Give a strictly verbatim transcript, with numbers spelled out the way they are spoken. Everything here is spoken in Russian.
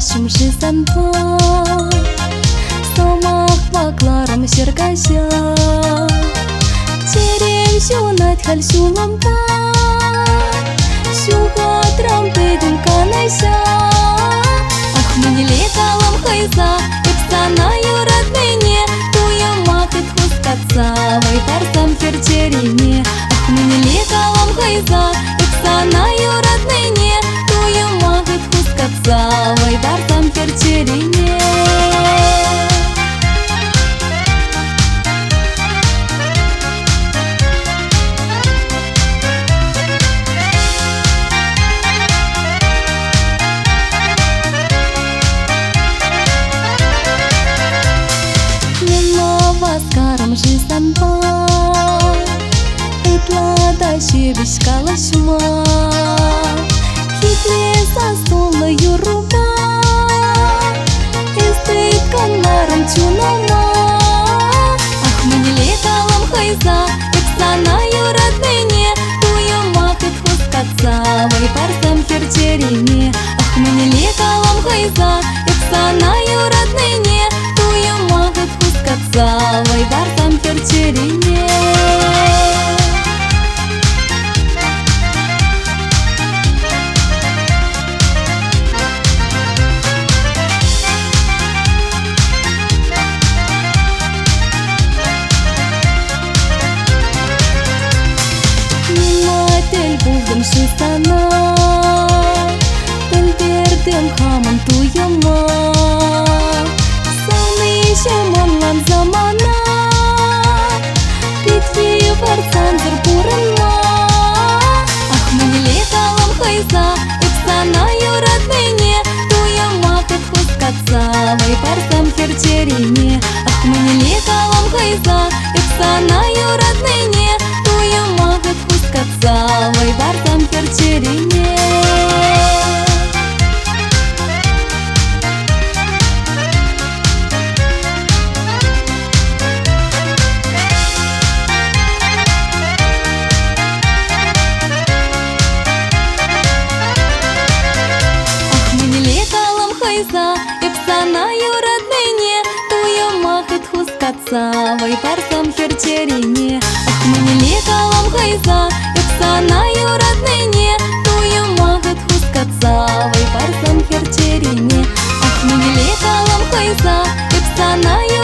шумши санпа, сомак бакларым шергажа, терем шунат хал шулампа, шуга трампедым канайша. Ах, мне леталом хайза, ипсанаю родныне, туя махет хускатца, вай парсам херчерине. Ах, мне леталом хайза, ипсанаю родныне, туя махет хускатца, вай парсам херчерине. Васкарам жизампа, этлада щебешкала шума, хитле сосула юруба, эстейт канарам чунама. Ах, мне леталом хайза, ипсанаю родныне, туя махет хускатца, вай парсам херчерине. Ах, мне леталом хайза, ипсанаю родныне, туя махет хускатца, вай парсам херчерине. Тель булдым шистана, тель бердым хамам туяма, саны шаманлан замана, питви варцанзыр пурынма. Ах, мне леталом хайза, ипсанаю родныне, туя махет хускатца, вай парсам херчерине. Ах, мне леталом хайза, ипсанаю родныне, туя махет хускатца, вай парсам херчерине. Ипсанаю родныне, туя махет хускатца, вай парсам херчерине. Ах, мне леталом хайза, ипсанаю родныне, туя махет хускатца, вай парсам херчерине. Ах, мне леталом хайза, ипсанаю